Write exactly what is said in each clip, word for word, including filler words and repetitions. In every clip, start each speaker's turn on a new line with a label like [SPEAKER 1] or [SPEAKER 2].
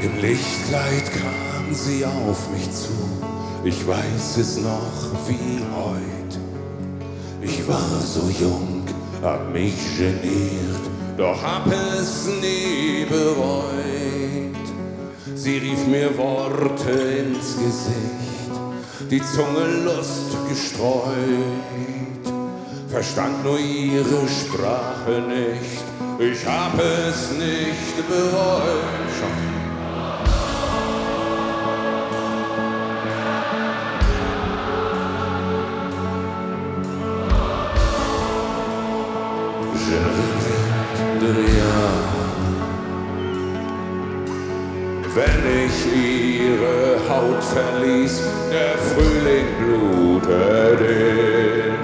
[SPEAKER 1] Im Lichtkleid kam sie auf mich zu, ich weiß es noch wie heut. Ich war so jung, hab mich geniert, doch hab es nie bereut. Sie rief mir Worte ins Gesicht, die Zunge Lust gestreut, verstand nur ihre Sprache nicht, ich hab es nicht bereut. Je ne regrette rien. Wenn ich ihre Haut verließ, der Frühling blutet in.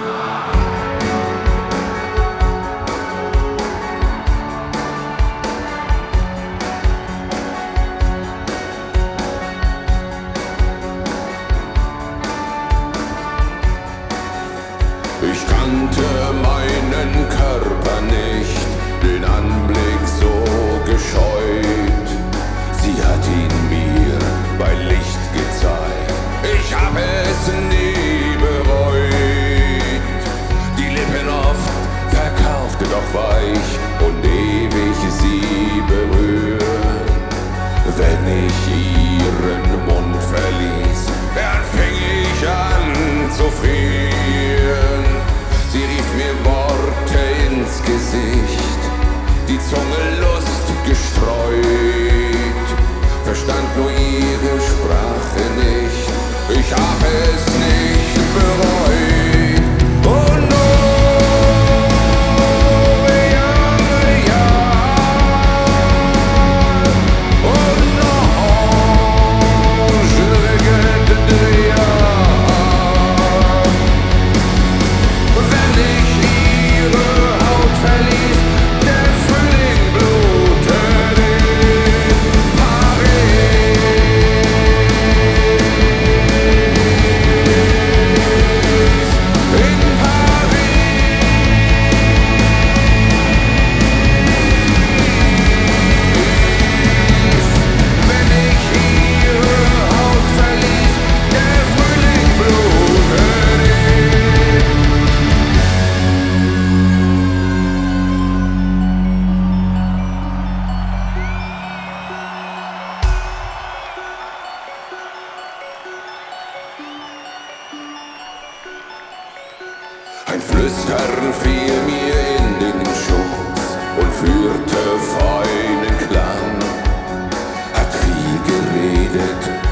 [SPEAKER 1] Ich kannte meinen Körper nicht, den Anblick so gescheut. Sie hat ihn mir bei Licht gezeigt, ich hab es nie bereut. Die Lippen oft verkaufte, doch weich und ewig sie berühren. Wenn ich ihren Mund verließ, dann fing ich an zu frieren. Sie rief mir Worte ins Gesicht, die Zunge Lust gestreut, verstand nur ihre Sprache nicht, ich hab es nicht bereut. Oh no, ja, ja, oh no, je ne regrette rien. Wenn ich ihre Haut verließ, der Frühling blutet in Paris. In Paris. Wenn ich ihre Haut verließ, der Frühling blutet in. Ein Flüstern fiel mir in den Schoß und führte feinen Klang, hat viel geredet